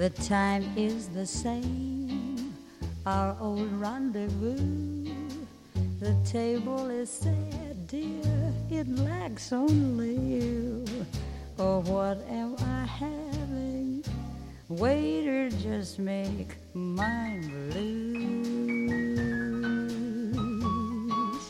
The time is the same, our old rendezvous. The table is sad, dear, it lacks only you. Oh, what am I having? Waiter, just make mine blues.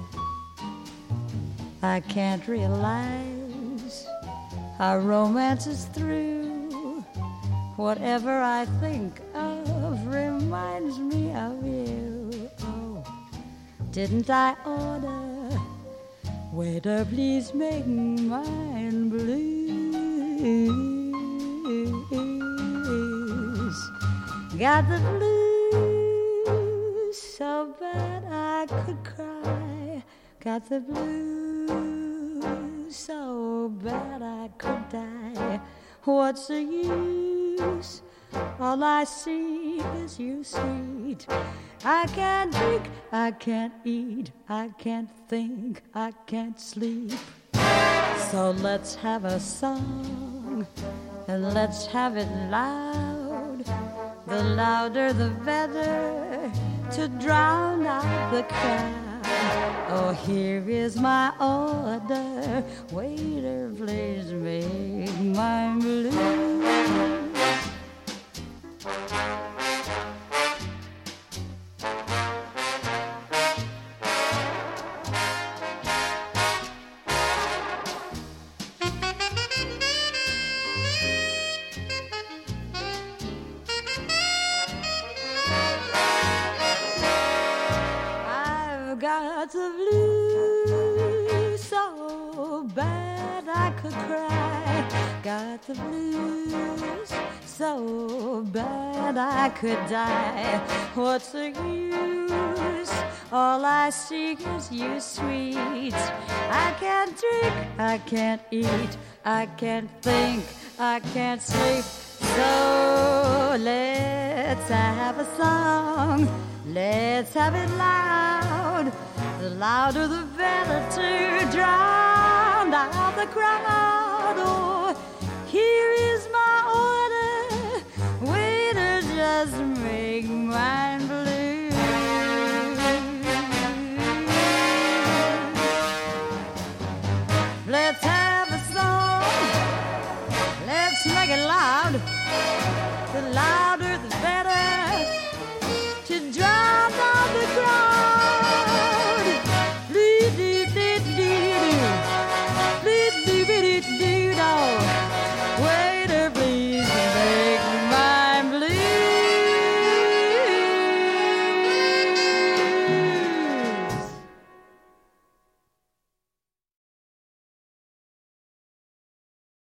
I can't realize our romance is through. Whatever I think of reminds me of you. Oh, didn't I order? Waiter, please make mine blues. Got the blues so bad I could cry. Got the blues so bad I could die. What's the use? All I see is you, sweet. I can't drink, I can't eat, I can't think, I can't sleep. So let's have a song, and let's have it loud. The louder the better, to drown out the crowd. Oh, here is my order. Waiter, please make mine blue. Got the blues so bad I could cry. Got the blues so bad I could die. What's the use? All I seek is you, sweet. I can't drink, I can't eat, I can't think, I can't sleep. So let's have a song. Let's have it loud. The louder the better, to drown out the crowd. Oh, here